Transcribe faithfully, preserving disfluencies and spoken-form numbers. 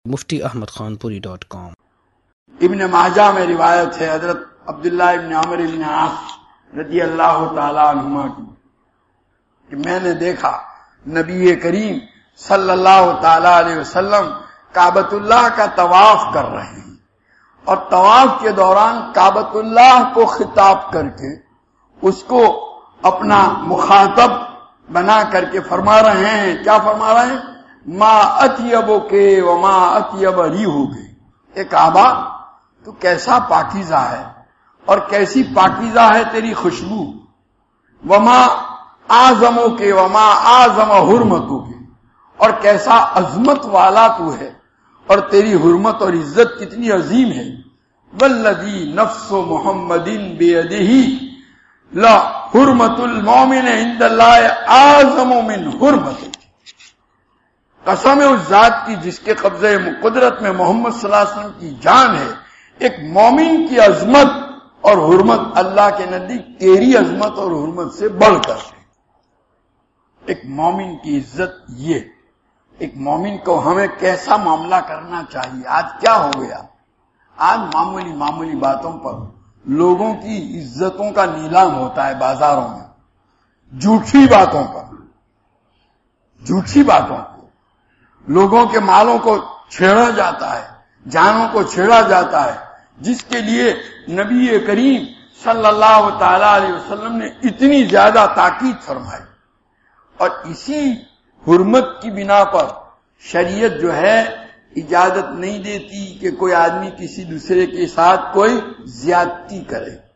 مفتی احمد خان پوری dot com. ابن ماجہ میں روایت ہے حضرت عبداللہ ابن عمر ابن عاص رضی اللہ تعالی عنہما کی کہ میں نے دیکھا نبی کریم صلی اللہ تعالی علیہ وسلم کعبۃ اللہ کا طواف کر رہے ہیں، اور طواف کے دوران کعبۃ اللہ کو خطاب کر کے اس کو اپنا مخاطب بنا کر کے فرما رہے ہیں، کیا فرما رہے ہیں؟ ما اطیب کے وما اطیب ریحک، اے کعبہ تو کیسا پاکیزہ ہے اور کیسی پاکیزہ ہے تیری خوشبو، وما اعظم کے وما اعظم حرمتو کے، اور کیسا عظمت والا تو ہے اور تیری حرمت اور عزت کتنی عظیم ہے، والذی نفس محمد بیدہ لا حرمت المومن عند اللہ اعظم من حرمت، قسم اس ذات کی جس کے قبضے قدرت میں محمد صلی اللہ علیہ وسلم کی جان ہے، ایک مومن کی عظمت اور حرمت اللہ کے نزدیک تیری عظمت اور حرمت سے بڑھ کر ہے۔ ایک مومن کی عزت یہ، ایک مومن کو ہمیں کیسا معاملہ کرنا چاہیے۔ آج کیا ہو گیا؟ آج معمولی معمولی باتوں پر لوگوں کی عزتوں کا نیلام ہوتا ہے بازاروں میں، جھوٹی باتوں پر، جھوٹی باتوں پر لوگوں کے مالوں کو چھیڑا جاتا ہے، جانوں کو چھیڑا جاتا ہے، جس کے لیے نبی کریم صلی اللہ تعالی علیہ وسلم نے اتنی زیادہ تاکید فرمائی، اور اسی حرمت کی بنا پر شریعت جو ہے اجازت نہیں دیتی کہ کوئی آدمی کسی دوسرے کے ساتھ کوئی زیادتی کرے۔